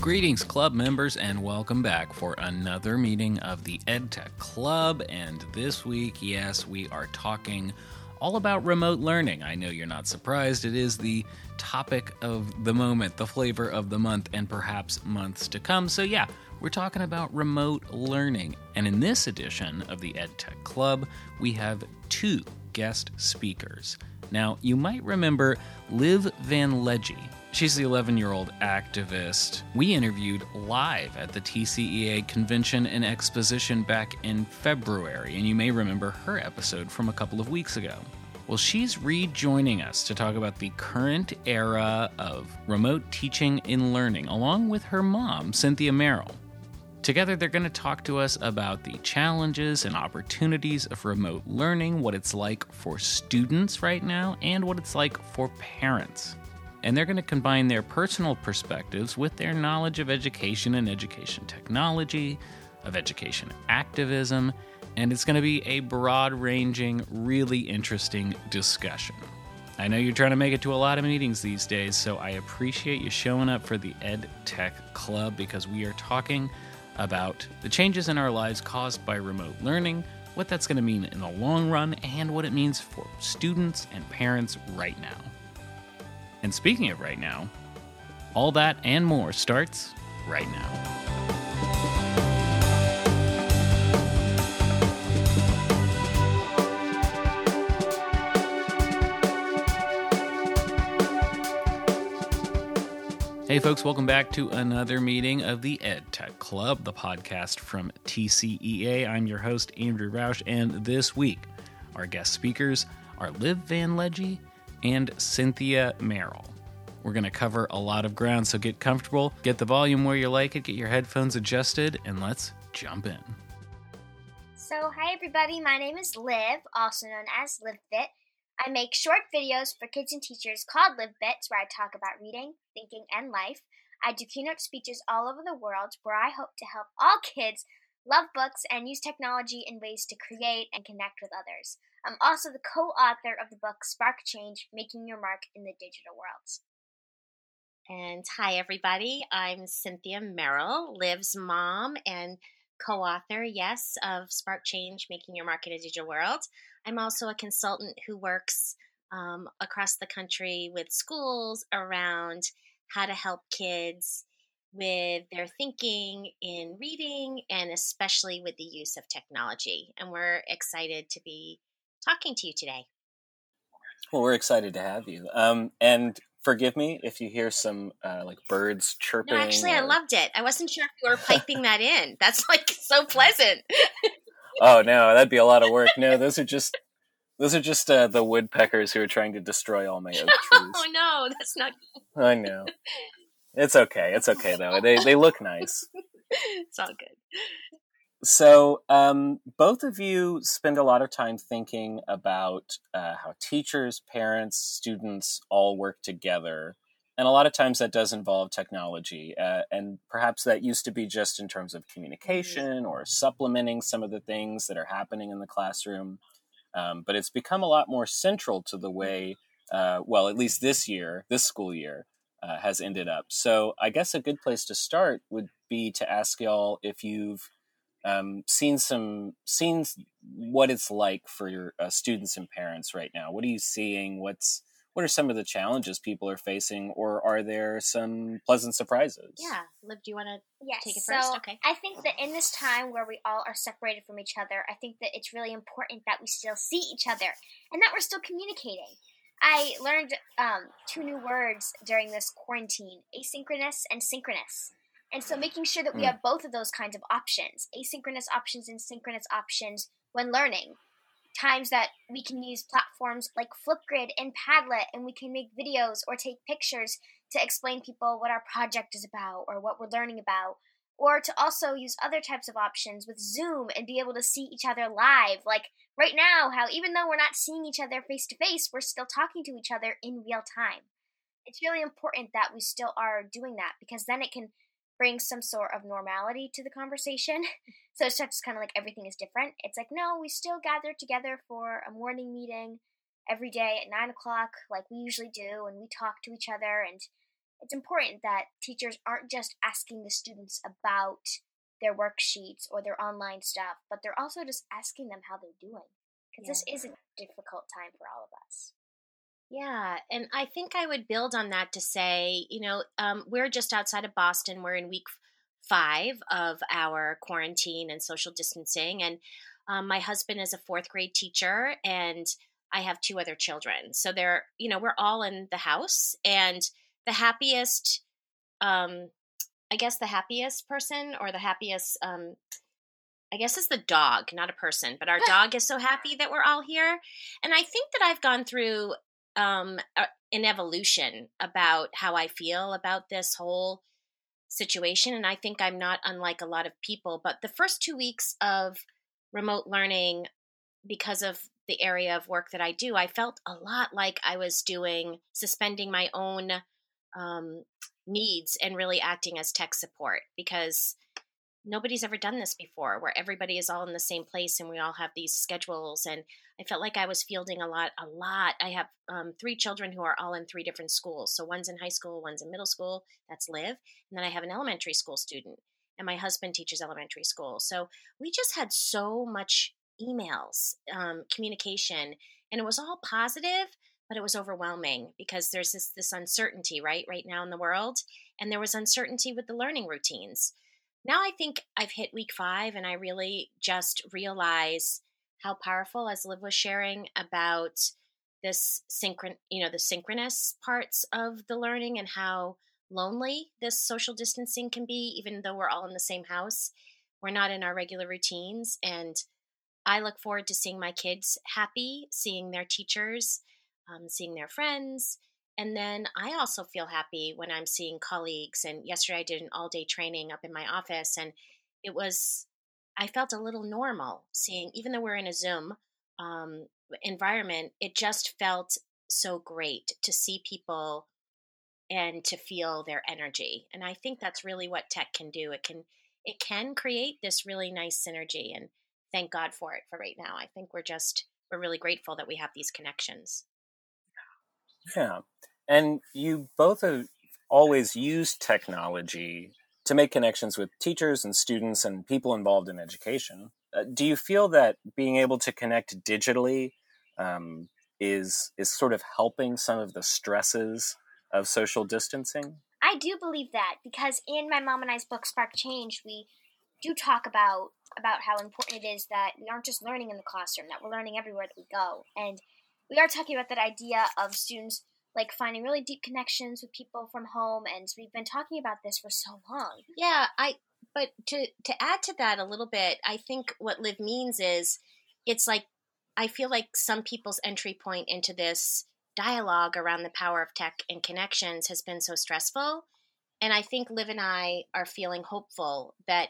Greetings, club members, and welcome back for another meeting of the EdTech Club. And this week, yes, we are talking all about remote learning. I know you're not surprised. It is the topic of the moment, the flavor of the month, and perhaps months to come. So yeah, we're talking about remote learning. And in this edition of the EdTech Club, we have two guest speakers. Now, you might remember Liv Van Leggy. She's the 11-year-old activist we interviewed live at the TCEA Convention and Exposition back in February, and you may remember her episode from a couple of weeks ago. Well, she's rejoining us to talk about the current era of remote teaching and learning, along with her mom, Cynthia Merrill. Together, they're going to talk to us about the challenges and opportunities of remote learning, what it's like for students right now, and what it's like for parents. And they're going to combine their personal perspectives with their knowledge of education and education technology, of education activism, and it's going to be a broad-ranging, really interesting discussion. I know you're trying to make it to a lot of meetings these days, so I appreciate you showing up for the EdTech Club because we are talking about the changes in our lives caused by remote learning, what that's going to mean in the long run, and what it means for students and parents right now. And speaking of right now, all that and more starts right now. Hey folks, welcome back to another meeting of the EdTech Club, the podcast from TCEA. I'm your host, Andrew Roush, and this week, our guest speakers are Liv Van Leggy and Cynthia Merrill. We're going to cover a lot of ground, so get comfortable, get the volume where you like it, get your headphones adjusted, and let's jump in. So, hi everybody, my name is Liv, also known as LivBit. I make short videos for kids and teachers called LivBits, where I talk about reading, thinking, and life. I do keynote speeches all over the world, where I hope to help all kids love books and use technology in ways to create and connect with others. I'm also the co-author of the book Spark Change, Making Your Mark in the Digital World. And hi, everybody. I'm Cynthia Merrill, Liv's mom and co-author, yes, of Spark Change, Making Your Mark in a Digital World. I'm also a consultant who works across the country with schools around how to help kids with their thinking in reading and especially with the use of technology. And we're excited to be talking to you today. Well, we're excited to have you. And forgive me if you hear some like birds chirping. No, actually, I loved it. I wasn't sure if you were piping that in. That's like so pleasant. Oh no, that'd be a lot of work. No, those are just the woodpeckers who are trying to destroy all my oak trees. Oh no, that's not good. I know. It's okay. It's okay though. They look nice. It's all good. So, both of you spend a lot of time thinking about how teachers, parents, students all work together. And a lot of times that does involve technology. And perhaps that used to be just in terms of communication or supplementing some of the things that are happening in the classroom. But it's become a lot more central to the way, well, at least this school year, has ended up. So I guess a good place to start would be to ask y'all if you've seen what it's like for your students and parents right now. What are you seeing? What are some of the challenges people are facing, or are there some pleasant surprises? Yeah. Liv, do you want to take it so first? Okay. I think that in this time where we all are separated from each other, I think that it's really important that we still see each other and that we're still communicating. I learned two new words during this quarantine, asynchronous and synchronous. And so making sure that we have both of those kinds of options, asynchronous options and synchronous options when learning. Times that we can use platforms like Flipgrid and Padlet, and we can make videos or take pictures to explain people what our project is about or what we're learning about. Or to also use other types of options with Zoom and be able to see each other live. Like right now, how even though we're not seeing each other face to face, we're still talking to each other in real time. It's really important that we still are doing that because then it can bring some sort of normality to the conversation. So it's not just kind of like everything is different. It's like, no, we still gather together for a morning meeting every day at 9 o'clock like we usually do, and we talk to each other, and it's important that teachers aren't just asking the students about their worksheets or their online stuff, but they're also just asking them how they're doing. Because this is a difficult time for all of us. Yeah, and I think I would build on that to say, we're just outside of Boston. We're in week 5 of our quarantine and social distancing. And my husband is a 4th grade teacher, and I have 2 other children. So we're all in the house, and the happiest, I guess the happiest person, or the happiest, I guess it's the dog, not a person, but our dog is so happy that we're all here. And I think that I've gone through an evolution about how I feel about this whole situation. And I think I'm not unlike a lot of people, but the first 2 weeks of remote learning, because of the area of work that I do, I felt a lot like I was suspending my own needs and really acting as tech support, because nobody's ever done this before, where everybody is all in the same place and we all have these schedules. And I felt like I was fielding a lot. I have 3 children who are all in 3 different schools. So one's in high school, one's in middle school. That's Liv. And then I have an elementary school student, and my husband teaches elementary school. So we just had so much emails, communication, and it was all positive, but it was overwhelming because there's this uncertainty right now in the world. And there was uncertainty with the learning routines. Now I think I've hit week 5, and I really just realize how powerful, as Liv was sharing about this the synchronous parts of the learning, and how lonely this social distancing can be, even though we're all in the same house. We're not in our regular routines. And I look forward to seeing my kids happy, seeing their teachers, seeing their friends. And then I also feel happy when I'm seeing colleagues. And yesterday I did an all-day training up in my office, and I felt a little normal seeing, even though we're in a Zoom environment, it just felt so great to see people and to feel their energy. And I think that's really what tech can do. It can create this really nice synergy, and thank God for it for right now. I think we're really grateful that we have these connections. Yeah. And you both have always used technology to make connections with teachers and students and people involved in education. Do you feel that being able to connect digitally is sort of helping some of the stresses of social distancing? I do believe that, because in my mom and I's book, Spark Change, we do talk about how important it is that we aren't just learning in the classroom, that we're learning everywhere that we go. And we are talking about that idea of students finding really deep connections with people from home, and we've been talking about this for so long. Yeah, but to add to that a little bit, I think what Liv means is, it's like, I feel like some people's entry point into this dialogue around the power of tech and connections has been so stressful. And I think Liv and I are feeling hopeful that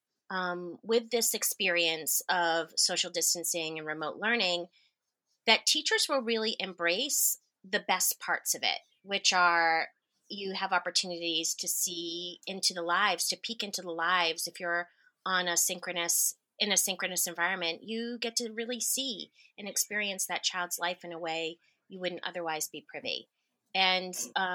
with this experience of social distancing and remote learning, that teachers will really embrace the best parts of it, which are, you have opportunities to see into the lives, to peek into the lives. If you're in a synchronous environment, you get to really see and experience that child's life in a way you wouldn't otherwise be privy. And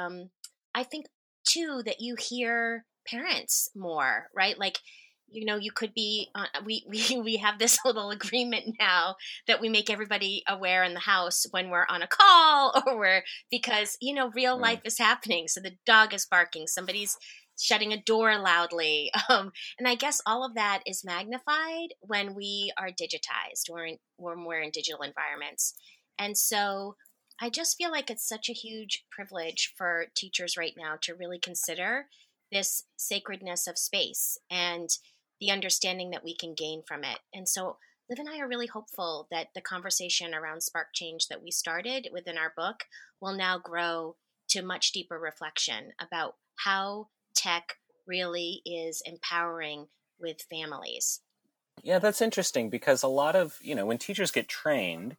I think too that you hear parents more, right? You could be, we have this little agreement now that we make everybody aware in the house when we're on a call, because real life is happening. So the dog is barking, somebody's shutting a door loudly. And I guess all of that is magnified when we are digitized, when we're in digital environments. And so I just feel like it's such a huge privilege for teachers right now to really consider this sacredness of space and the understanding that we can gain from it. And so Liv and I are really hopeful that the conversation around Spark Change that we started within our book will now grow to much deeper reflection about how tech really is empowering with families. Yeah, that's interesting, because a lot of, when teachers get trained,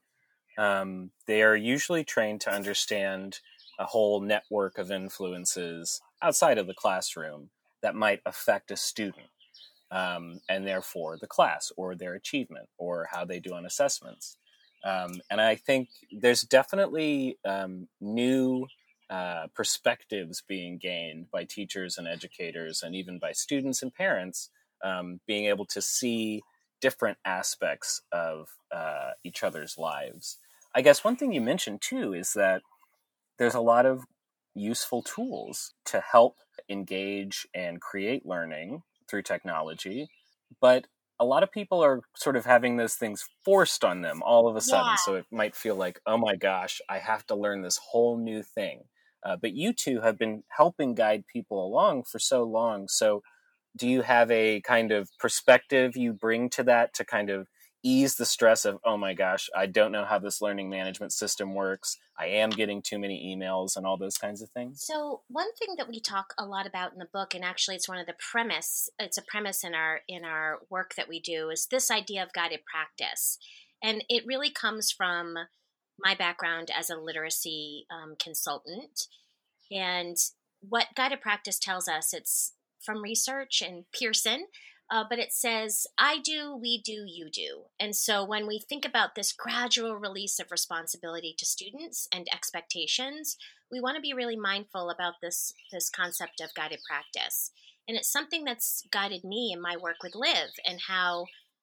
they are usually trained to understand a whole network of influences outside of the classroom that might affect a student. And therefore the class or their achievement or how they do on assessments. And I think there's definitely new perspectives being gained by teachers and educators, and even by students and parents, being able to see different aspects of each other's lives. I guess one thing you mentioned too is that there's a lot of useful tools to help engage and create learning through technology, but a lot of people are sort of having those things forced on them all of a sudden. Yeah. So it might feel like, oh my gosh, I have to learn this whole new thing. But you two have been helping guide people along for so long. So do you have a kind of perspective you bring to that to kind of ease the stress of, oh my gosh, I don't know how this learning management system works. I am getting too many emails and all those kinds of things? So one thing that we talk a lot about in the book, and actually it's one of the it's a premise in our work that we do, is this idea of guided practice. And it really comes from my background as a literacy consultant. And what guided practice tells us, it's from research and Pearson, but it says, I do, we do, you do. And so when we think about this gradual release of responsibility to students and expectations, we want to be really mindful about this concept of guided practice. And it's something that's guided me in my work with Liv, and how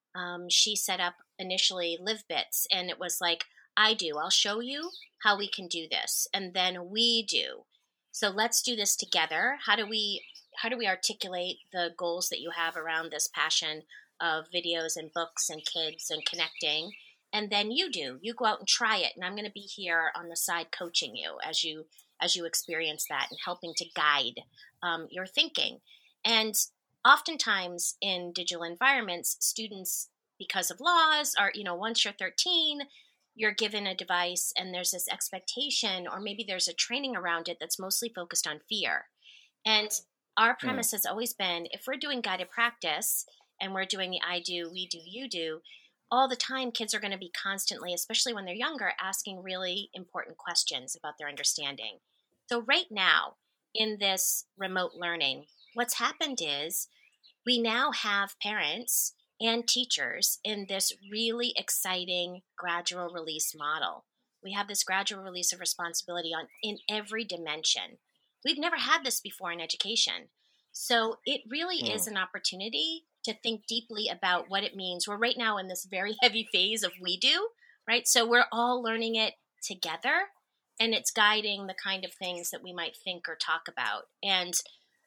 she set up initially LivBits. And it was like, I do, I'll show you how we can do this. And then we do. So let's do this together. How do we articulate the goals that you have around this passion of videos and books and kids and connecting? And then you go out and try it. And I'm going to be here on the side coaching you as you experience that and helping to guide your thinking. And oftentimes in digital environments, students, because of laws, are, once you're 13, you're given a device and there's this expectation, or maybe there's a training around it that's mostly focused on fear. And our premise has always been, if we're doing guided practice and we're doing the I do, we do, you do, all the time kids are going to be constantly, especially when they're younger, asking really important questions about their understanding. So right now in this remote learning, what's happened is we now have parents and teachers in this really exciting gradual release model. We have this gradual release of responsibility in every dimension. We've never had this before in education. So it really is an opportunity to think deeply about what it means. We're right now in this very heavy phase of we do, right? So we're all learning it together, and it's guiding the kind of things that we might think or talk about. And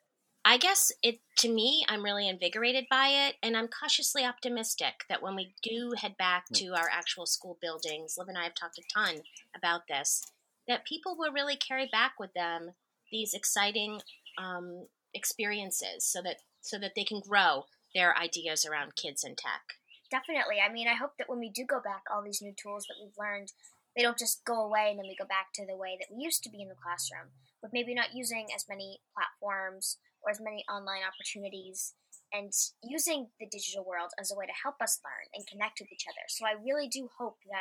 I guess to me, I'm really invigorated by it, and I'm cautiously optimistic that when we do head back to our actual school buildings, Liv and I have talked a ton about this, that people will really carry back with them these exciting experiences so that they can grow their ideas around kids and tech. Definitely. I mean, I hope that when we do go back, all these new tools that we've learned, they don't just go away and then we go back to the way that we used to be in the classroom, with maybe not using as many platforms or as many online opportunities, and using the digital world as a way to help us learn and connect with each other. So I really do hope that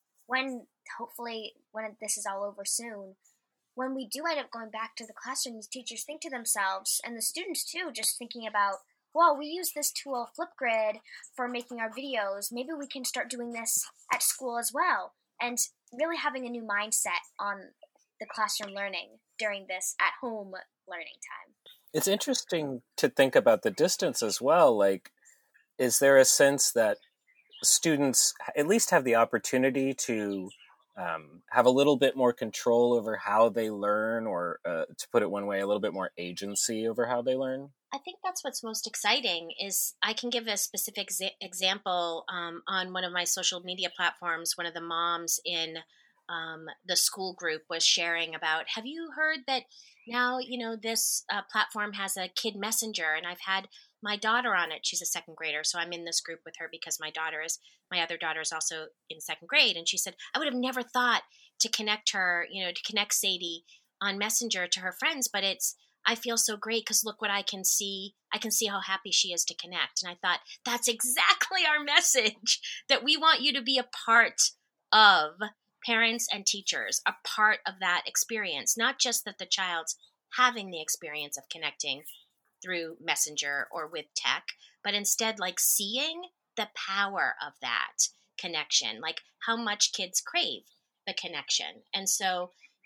hopefully when this is all over soon, when we do end up going back to the classroom, these teachers think to themselves, and the students too, just thinking about, well, we use this tool, Flipgrid, for making our videos. Maybe we can start doing this at school as well. And really having a new mindset on the classroom learning during this at-home learning time. It's interesting to think about the distance as well. Like, is there a sense that students at least have the opportunity to have a little bit more control over how they learn, or to put it one way, a little bit more agency over how they learn? I think that's what's most exciting. Is I can give a specific example on one of my social media platforms. One of the moms in the school group was sharing about, have you heard that now, this platform has a kid messenger, and I've had my daughter on it. She's a second grader, so I'm in this group with her because my other daughter is also in second grade. And she said, I would have never thought to connect her, to connect Sadie on Messenger to her friends, but I feel so great because look what I can see. I can see how happy she is to connect. And I thought, that's exactly our message, that we want you to be a part of, parents and teachers, a part of that experience, not just that the child's having the experience of connecting through Messenger or with tech, but instead like seeing the power of that connection, like how much kids crave the connection. And so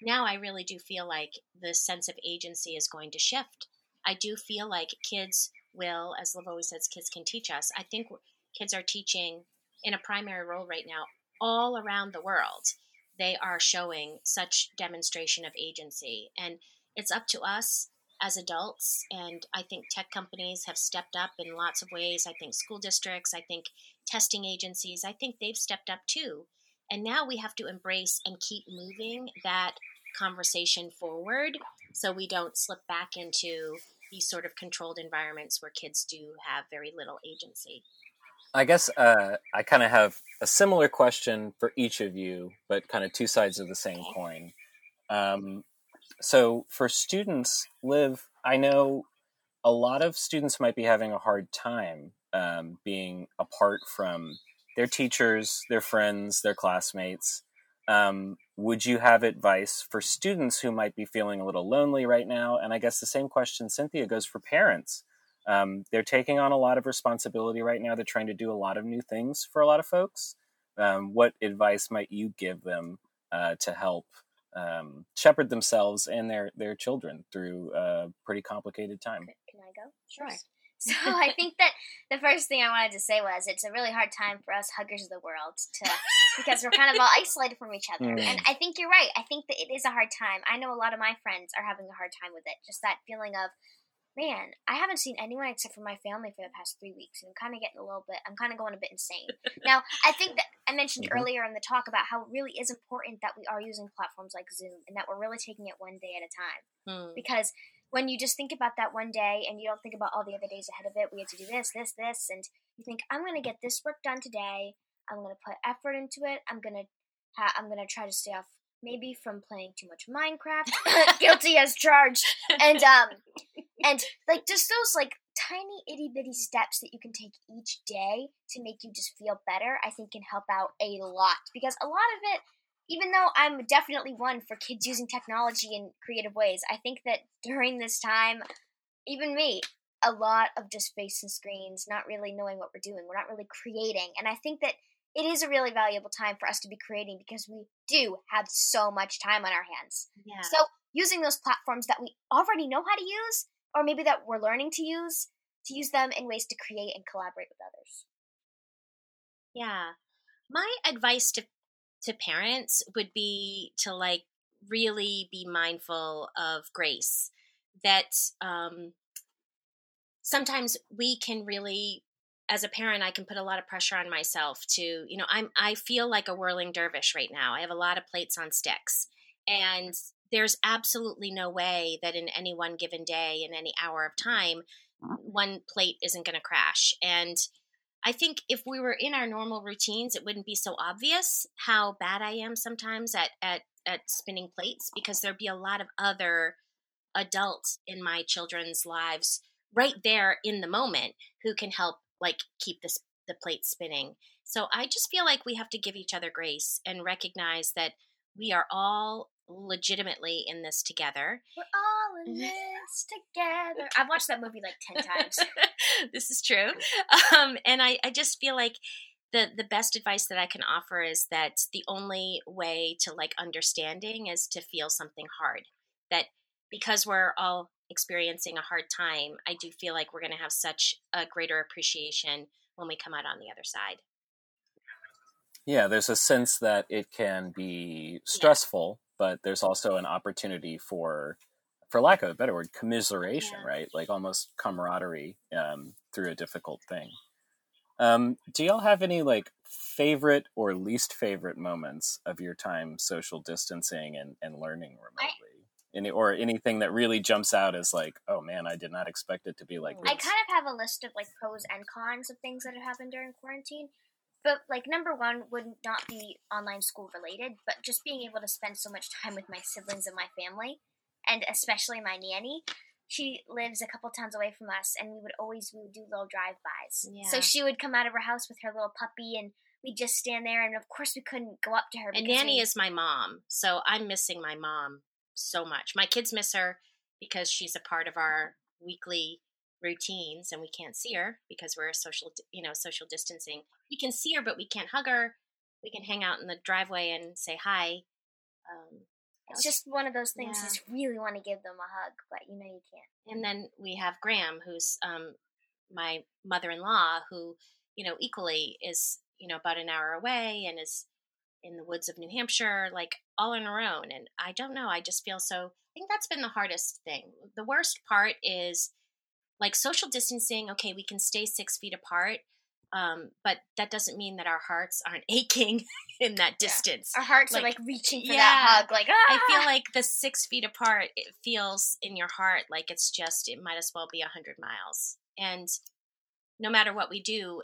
now I really do feel like the sense of agency is going to shift. I do feel like kids will, as Liv always says, kids can teach us. I think kids are teaching in a primary role right now all around the world. They are showing such demonstration of agency, and it's up to us as adults. And I think tech companies have stepped up in lots of ways. I think school districts, I think testing agencies, I think they've stepped up too. And now we have to embrace and keep moving that conversation forward so we don't slip back into these sort of controlled environments where kids do have very little agency. I guess I kind of have a similar question for each of you, but kind of two sides of the same coin. So for students, Liv, I know a lot of students might be having a hard time being apart from their teachers, their friends, their classmates. Would you have advice for students who might be feeling a little lonely right now? And I guess the same question, Cynthia, goes for parents. They're taking on a lot of responsibility right now. They're trying to do a lot of new things for a lot of folks. What advice might you give them to help shepherd themselves and their children through a pretty complicated time? Can I go? Sure. So I think that the first thing I wanted to say was it's a really hard time for us huggers of the world because we're kind of all isolated from each other. And I think you're right. I think that it is a hard time. I know a lot of my friends are having a hard time with it. Just that feeling of, man, I haven't seen anyone except for my family for the past 3 weeks, and I'm kind of going a bit insane. Now, I think that I mentioned earlier in the talk about how it really is important that we are using platforms like Zoom and that we're really taking it one day at a time. Because when you just think about that one day and you don't think about all the other days ahead of it, we have to do this, and you think, I'm going to get this work done today. I'm going to put effort into it. I'm going to try to stay off maybe from playing too much Minecraft. Guilty as charged. And like just those like tiny itty bitty steps that you can take each day to make you just feel better, I think can help out a lot. Because a lot of it, even though I'm definitely one for kids using technology in creative ways, I think that during this time, even me, a lot of just facing screens, not really knowing what we're doing. We're not really creating. And I think that it is a really valuable time for us to be creating because we do have so much time on our hands. Yeah. So using those platforms that we already know how to use, or maybe that we're learning to use them in ways to create and collaborate with others. Yeah. My advice to parents would be to like really be mindful of grace. That sometimes we can really, as a parent, I can put a lot of pressure on myself to, I feel like a whirling dervish right now. I have a lot of plates on sticks, and there's absolutely no way that in any one given day, in any hour of time, one plate isn't going to crash. And I think if we were in our normal routines, it wouldn't be so obvious how bad I am sometimes at spinning plates, because there'd be a lot of other adults in my children's lives right there in the moment who can help like keep the plate spinning. So I just feel like we have to give each other grace and recognize that we are all legitimately in this together. We're all in this together. I've watched that movie like 10 times. This is true. And I just feel like the best advice that I can offer is that the only way to like understanding is to feel something hard. That because we're all experiencing a hard time, I do feel like we're going to have such a greater appreciation when we come out on the other side. Yeah, there's a sense that it can be stressful, but there's also an opportunity for lack of a better word, commiseration, right? Like almost camaraderie through a difficult thing. Do y'all have any like favorite or least favorite moments of your time social distancing and learning remotely? Or anything that really jumps out as like, oh man, I did not expect it to be like this. I kind of have a list of like pros and cons of things that have happened during quarantine. But, like, number one would not be online school related, but just being able to spend so much time with my siblings and my family, and especially my nanny. She lives a couple towns away from us, and we would do little drive-bys. Yeah. So she would come out of her house with her little puppy, and we'd just stand there, and of course we couldn't go up to her. And Nanny is my mom, so I'm missing my mom so much. My kids miss her because she's a part of our weekly routines, and we can't see her because we're social distancing. We can see her, but we can't hug her. We can hang out in the driveway and say hi. It's just one of those things. Yeah. You just really want to give them a hug, but you can't. And then we have Graham, who's my mother-in-law, who, equally is, about an hour away and is in the woods of New Hampshire, like all on her own. And I don't know. I just feel I think that's been the hardest thing. The worst part is like social distancing. Okay, we can stay 6 feet apart. But that doesn't mean that our hearts aren't aching in that distance. Our hearts are like reaching for that hug. Like, I feel like the 6 feet apart, it feels in your heart like it might as well be 100 miles. And no matter what we do,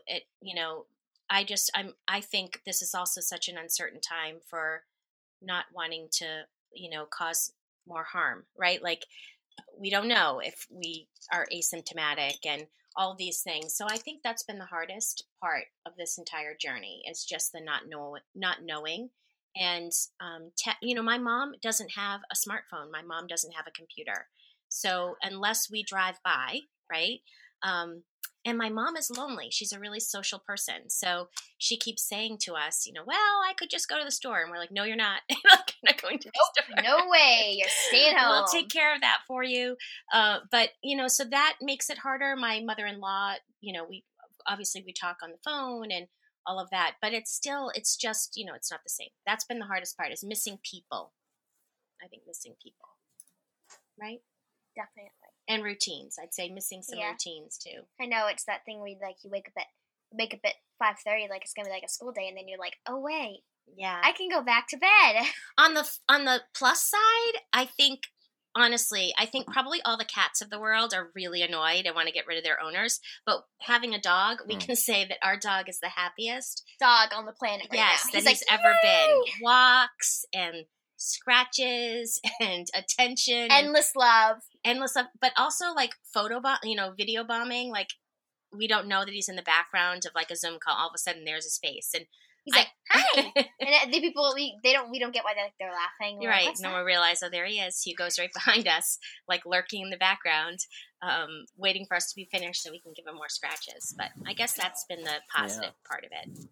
I think this is also such an uncertain time for not wanting to, cause more harm, right? Like we don't know if we are asymptomatic and all of these things. So I think that's been the hardest part of this entire journey is just the not knowing. And, my mom doesn't have a smartphone. My mom doesn't have a computer. So unless we drive by, right? And my mom is lonely. She's a really social person. So she keeps saying to us, well, I could just go to the store. And we're like, no, you're not. You're not going to the store. No way. You're staying home. We'll take care of that for you. But, so that makes it harder. My mother-in-law, we talk on the phone and all of that. But it's just, it's not the same. That's been the hardest part is missing people. I think missing people. Right? Definitely. And routines. I'd say missing some routines too. I know it's that thing where you wake up at 5:30, like it's gonna be like a school day, and then you're like, oh wait, I can go back to bed. On the plus side, I think probably all the cats of the world are really annoyed and want to get rid of their owners. But having a dog, we can say that our dog is the happiest dog on the planet right now. That he's ever been. Walks and scratches and attention, endless love, but also like video bombing. Like we don't know that he's in the background of like a Zoom call. All of a sudden, there's his face, and he's like, "Hi!" And the people we don't get why they're laughing. You're right. And then we realize, oh, there he is. He goes right behind us, like lurking in the background, waiting for us to be finished so we can give him more scratches. But I guess that's been the positive part of it.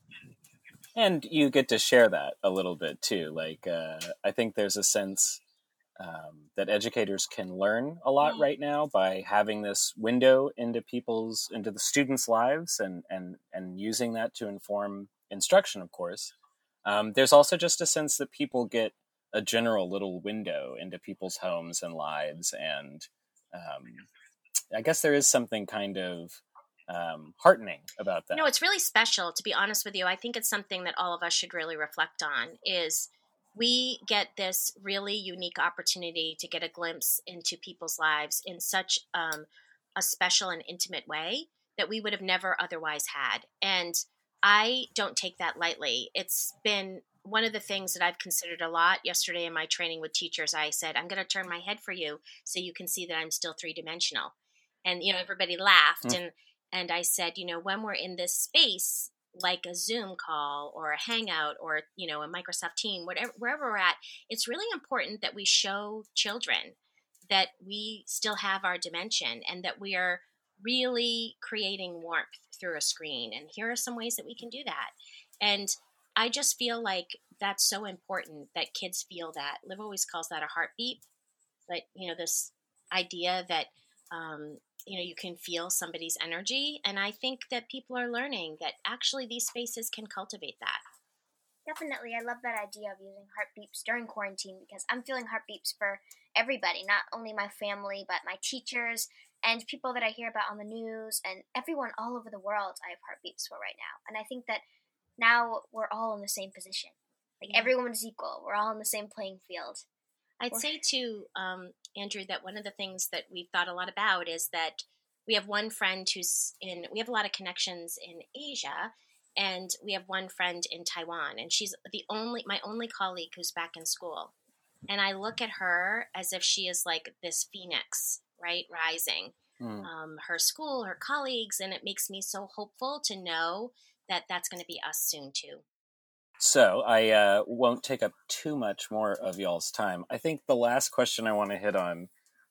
And you get to share that a little bit too. Like, I think there's a sense that educators can learn a lot right now by having this window into the students' lives and using that to inform instruction, of course. There's also just a sense that people get a general little window into people's homes and lives. And I guess there is something kind of heartening about that. No, it's really special, to be honest with you. I think it's something that all of us should really reflect on is we get this really unique opportunity to get a glimpse into people's lives in such a special and intimate way that we would have never otherwise had. And I don't take that lightly. It's been one of the things that I've considered a lot. Yesterday in my training with teachers, I said, I'm going to turn my head for you so you can see that I'm still three-dimensional. And, everybody laughed. And I said, when we're in this space, like a Zoom call or a Hangout or, a Microsoft Team, wherever we're at, it's really important that we show children that we still have our dimension and that we are really creating warmth through a screen. And here are some ways that we can do that. And I just feel like that's so important that kids feel that. Liv always calls that a heartbeat. But, this idea that, you can feel somebody's energy. And I think that people are learning that actually these spaces can cultivate that. Definitely. I love that idea of using heartbeeps during quarantine because I'm feeling heartbeeps for everybody, not only my family, but my teachers and people that I hear about on the news and everyone all over the world I have heartbeeps for right now. And I think that now we're all in the same position. Like everyone is equal. We're all in the same playing field. I'd say too, Andrew, that one of the things that we've thought a lot about is that we have one friend we have a lot of connections in Asia, and we have one friend in Taiwan, and she's my only colleague who's back in school. And I look at her as if she is like this phoenix, right, rising. Her school, her colleagues, and it makes me so hopeful to know that that's going to be us soon too. So I won't take up too much more of y'all's time. I think the last question I want to hit on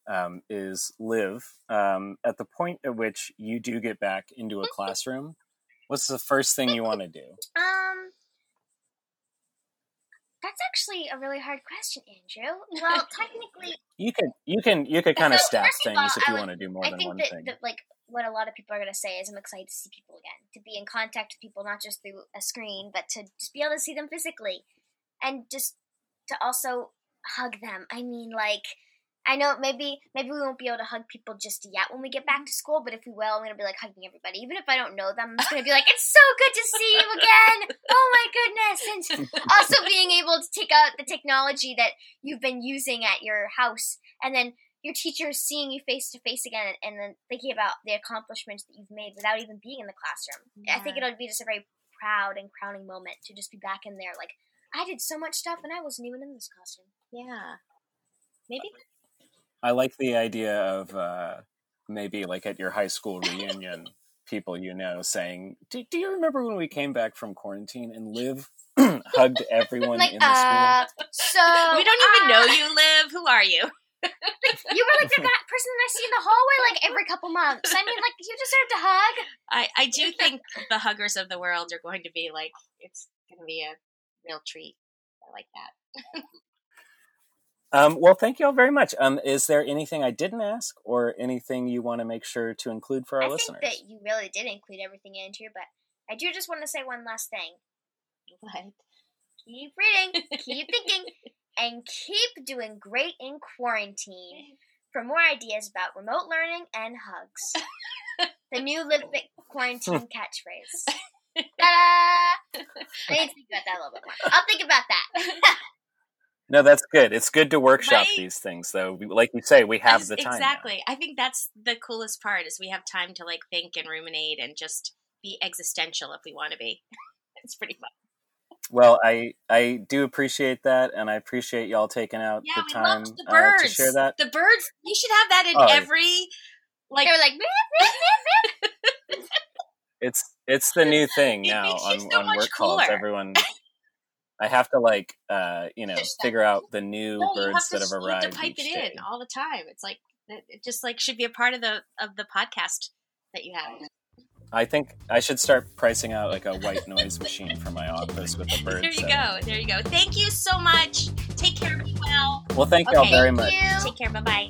is Liv. At the point at which you do get back into a classroom, what's the first thing you want to do? That's actually a really hard question, Andrew. Well, technically, You could kind of So, stack first of all, things if you I want to do more I than think one that, thing. that, like, what a lot of people are going to say is I'm excited to see people again, to be in contact with people, not just through a screen, but to just be able to see them physically, and just to also hug them. I mean, like, I know maybe we won't be able to hug people just yet when we get back to school, but if we will, I'm going to be, like, hugging everybody. Even if I don't know them, I'm just going to be like, it's so good to see you again! Oh my goodness! And also being able to take out the technology that you've been using at your house, and then your teachers seeing you face to face again, and then thinking about the accomplishments that you've made without even being in the classroom. Yeah. I think it'll be just a very proud and crowning moment to just be back in there. Like, I did so much stuff, and I wasn't even in this classroom. Yeah. Maybe. I like the idea of maybe like at your high school reunion, people saying, do you remember when we came back from quarantine and Liv hugged everyone Like, in the school? so We don't even know you, Liv. Who are you? You were like the person that I see in the hallway like every couple months. I mean, like, you deserved a hug. I do think the huggers of the world are going to be like, it's going to be a real treat. I like that. Well, thank you all very much. Is there anything I didn't ask or anything you want to make sure to include for our listeners? I think that you really did include everything in here, but I do just want to say one last thing. What? Keep reading, keep thinking, and keep doing great in quarantine. For more ideas about remote learning and hugs. The new Live Fit Quarantine catchphrase. Ta-da! I need to think about that a little bit more. I'll think about that. No, that's good. It's good to workshop Right? these things, though. Like you say, we have the time. Exactly. I think that's the coolest part is we have time to like think and ruminate and just be existential if we want to be. It's pretty fun. Well, I do appreciate that, and I appreciate y'all taking out Yeah, the we time loved the birds. to share that. The birds. You should have that in Oh, yeah. every like. They were like, meep, meep, meep, meep. It's the new thing It now makes you on so on much work calls. cooler. Everyone, I have to figure out the new No, birds that have you have arrived to pipe each it day. in all the time. It's like it just like should be a part of the podcast that you have. I think I should start pricing out like a white noise machine for my office with the birds. There you go. There you go. Thank you so much. Take care. Be well. Well, thank y'all Okay. very Thank much. you. Take care. Bye bye.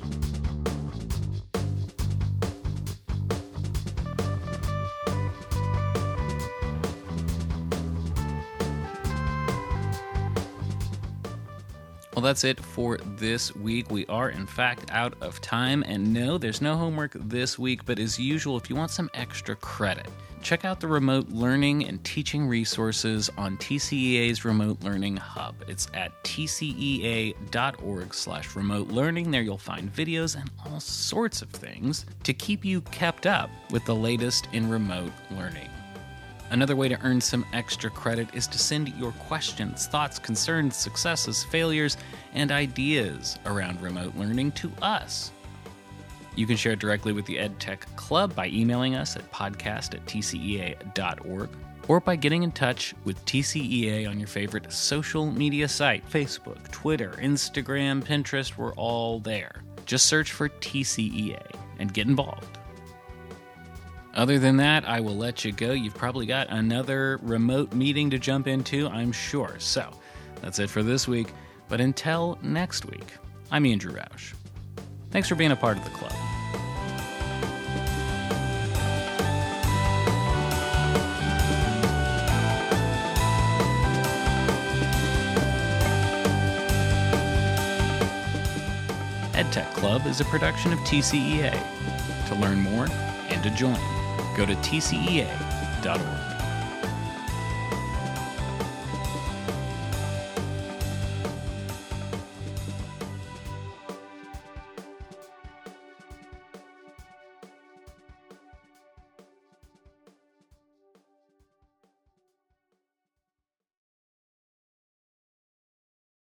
Well, that's it for this week. We are, in fact, out of time. And no, there's no homework this week, but as usual, if you want some extra credit, check out the remote learning and teaching resources on TCEA's Remote Learning Hub. It's at tcea.org/remote learning. There you'll find videos and all sorts of things to keep you kept up with the latest in remote learning. Another way to earn some extra credit is to send your questions, thoughts, concerns, successes, failures, and ideas around remote learning to us. You can share it directly with the EdTech Club by emailing us at podcast@tcea.org or by getting in touch with TCEA on your favorite social media site, Facebook, Twitter, Instagram, Pinterest, we're all there. Just search for TCEA and get involved. Other than that, I will let you go. You've probably got another remote meeting to jump into, I'm sure. So, that's it for this week. But until next week, I'm Andrew Roush. Thanks for being a part of the club. EdTech Club is a production of TCEA. To learn more and to join, go to tcea.org.